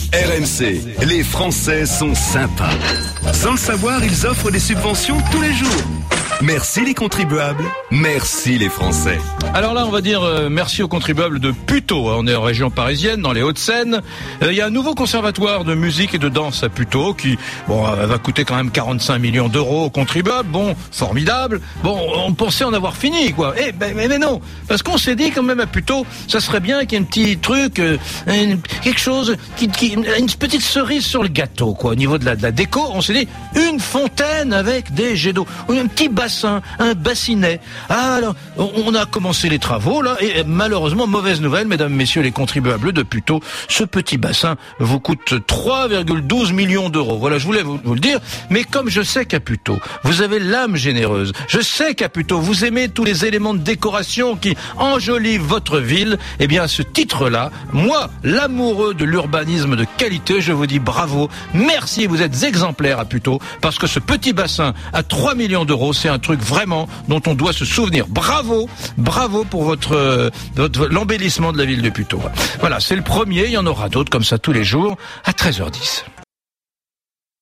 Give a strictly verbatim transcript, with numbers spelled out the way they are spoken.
R M C, les Français sont sympas. Sans le savoir, ils offrent des subventions tous les jours. Merci les contribuables, merci les Français. Alors là, on va dire euh, merci aux contribuables de Puteaux. On est en région parisienne, dans les Hauts-de-Seine. Il euh, y a un nouveau conservatoire de musique et de danse à Puteaux qui bon, euh, va coûter quand même quarante-cinq millions d'euros aux contribuables. Bon, formidable. Bon, on pensait en avoir fini, quoi. Eh ben, mais, mais non, parce qu'on s'est dit quand même à Puteaux, ça serait bien qu'il y ait un petit truc, euh, une, quelque chose, qui, qui, une petite cerise sur le gâteau, quoi. Au niveau de la, de la déco, on s'est dit une fontaine avec des jets d'eau, un petit bassin. Un bassinet. Ah, alors, on a commencé les travaux, là, et malheureusement, mauvaise nouvelle, mesdames, messieurs les contribuables de Puteaux, ce petit bassin vous coûte trois virgule douze millions d'euros. Voilà, je voulais vous, vous le dire, mais comme je sais qu'à Puteaux, vous avez l'âme généreuse, je sais qu'à Puteaux, vous aimez tous les éléments de décoration qui enjolivent votre ville, eh bien, à ce titre-là, moi, l'amoureux de l'urbanisme de qualité, je vous dis bravo, merci, vous êtes exemplaires à Puteaux, parce que ce petit bassin à trois millions d'euros, c'est un truc vraiment dont on doit se souvenir. Bravo, bravo pour votre, votre l'embellissement de la ville de Puteaux. Voilà, c'est le premier, il y en aura d'autres comme ça tous les jours à treize heures dix.